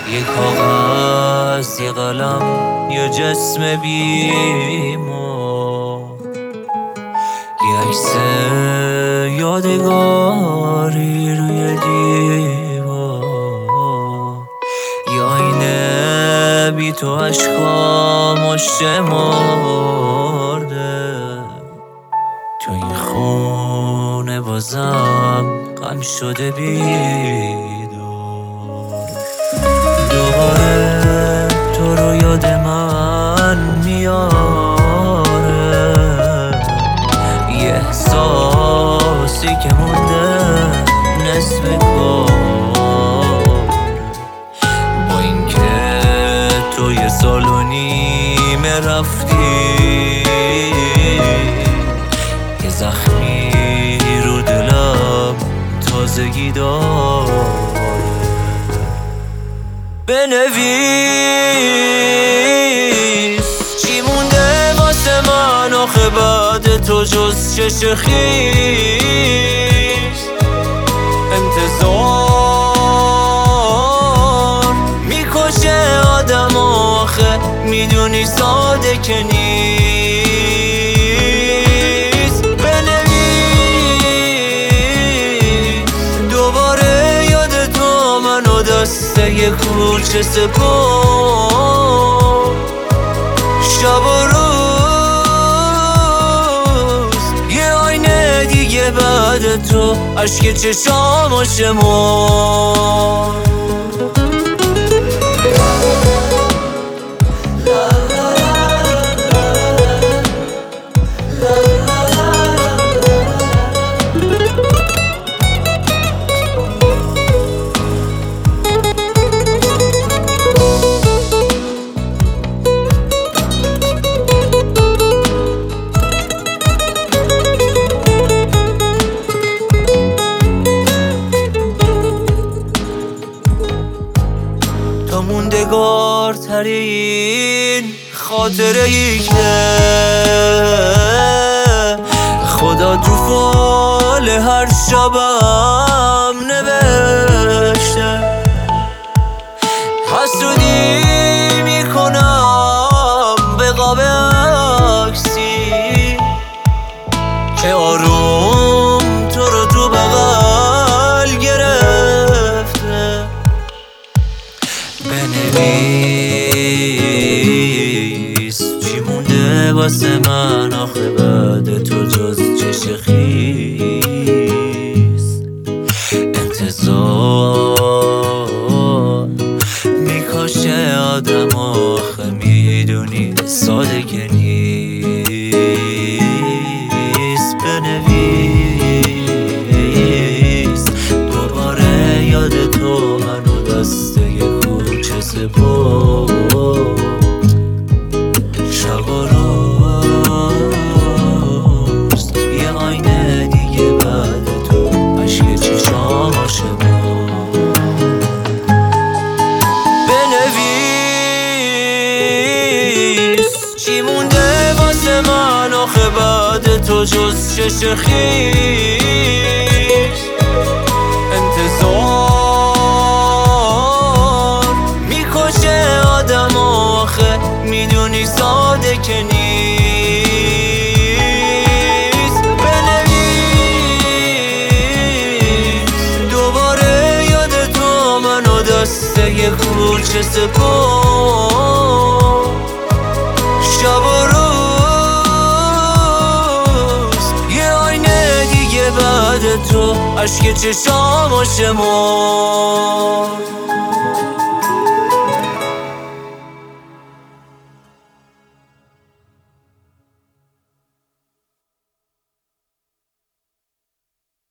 یه کاغذ، یه قلم، یه جسم بیمار، یه عکس یادگاری روی دیوار، یه آینه بی تو عشقام شمرده. تو این خونه بازم غم شده بیدار، دوباره تو رو یاد من میاره. یه احساسی که مونده نصف کار، با اینکه تو یه سال و نیمه رفتی، یه زخمی رو دلم تازگی داره. بنویس چی مونده واسه من آخه بعد تو جز چش خیس. انتظار میکشه آدم آخه میدونی ساده که نیست. بنویس دوباره یاد تو منو دسته یه کوچه سپر، شب و روز یه آینه دیگه بعد تو اشک چشامو شمار. تو موندگارترین خاطره ای که خدا تو فال هر شبم نوشته. حسودی میکنم به قاب عکسی که آروم تو رو تو بغل گرفته. بنویس چی مونده واسه من آخه بعد تو جز چش خیس. انتظار میکشه آدم آخه میدونی سادگی نیست. بنویس دوباره یاد تو منو دسته سپر، شب و روز یه آینه دیگه بعد تو اشک چشامو شمار. بنویس چی مونده واسه من آخه بعد تو جز چش خیس. انتظار میدونی ساده که نیست. بنویس دوباره یاد تو منو دسته یه کوچه سپر، شب و روز یه آینه دیگه بعد تو اشک چشامو شمار.